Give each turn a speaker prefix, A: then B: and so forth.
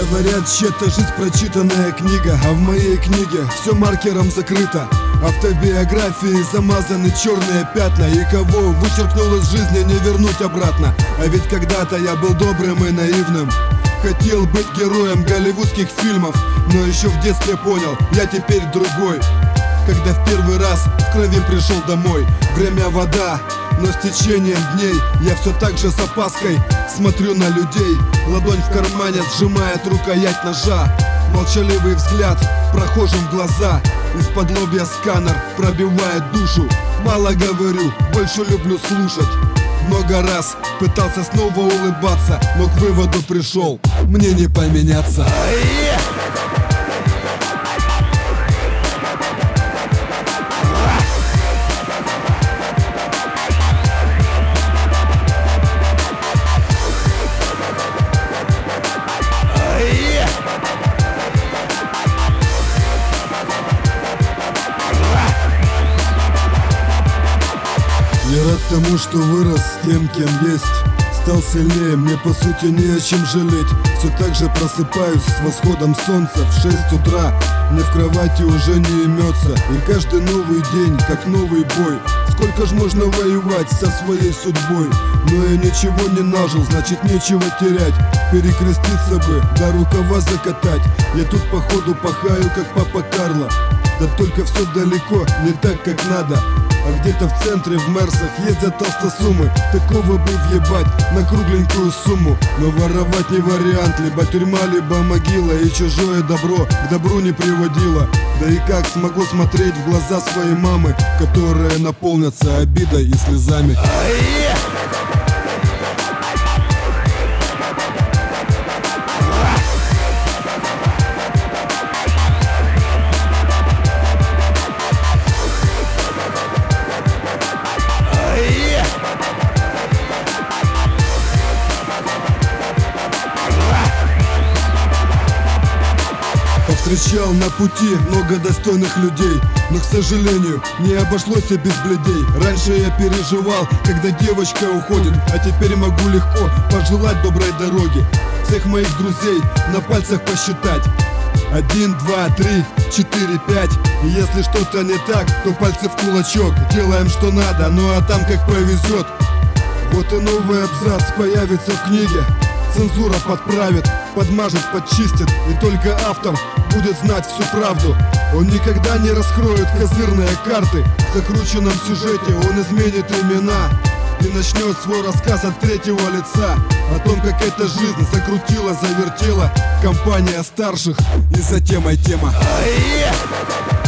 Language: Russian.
A: Говорят, чья-то жизнь прочитанная книга, а в моей книге все маркером закрыто. Автобиографии замазаны черные пятна, и кого вычеркнул из жизни не вернуть обратно. А ведь когда-то я был добрым и наивным, хотел быть героем голливудских фильмов, но еще в детстве понял, я теперь другой. Когда в первый раз в крови пришел домой, время вода, но с течением дней я все так же с опаской смотрю на людей. Ладонь в кармане сжимает рукоять ножа, молчаливый взгляд прохожим в глаза. Из-под лобья сканер пробивает душу. Мало говорю, больше люблю слушать. Много раз пытался снова улыбаться, но к выводу пришел, мне не поменяться. Я рад тому, что вырос тем, кем есть. Стал сильнее, мне по сути не о чем жалеть. Все так же просыпаюсь с восходом солнца в 6 утра. Мне в кровати уже не имется, и каждый новый день как новый бой. Сколько ж можно воевать со своей судьбой? Но я ничего не нажил, значит нечего терять. Перекреститься бы, да рукава закатать. Я тут походу пахаю, как папа Карло. Да только все далеко, не так как надо. А где-то в центре в Мерсах ездят толстосумы. Такого бы въебать на кругленькую сумму. Но воровать не вариант, либо тюрьма, либо могила. И чужое добро к добру не приводило. Да и как смогу смотреть в глаза своей мамы, которые наполнятся обидой и слезами. Встречал на пути много достойных людей, но, к сожалению, не обошлось и без бледей. Раньше я переживал, когда девочка уходит, а теперь могу легко пожелать доброй дороги. Всех моих друзей на пальцах посчитать. 1, 2, 3, 4, 5. И если что-то не так, то пальцы в кулачок. Делаем что надо, ну а там как повезет. Вот и новый абзац появится в книге. Цензура подправит, подмажет, подчистит, и только автор будет знать всю правду. Он никогда не раскроет козырные карты. В закрученном сюжете он изменит имена и начнет свой рассказ от третьего лица. О том, как эта жизнь закрутила, завертела компания старших, и за темой тема.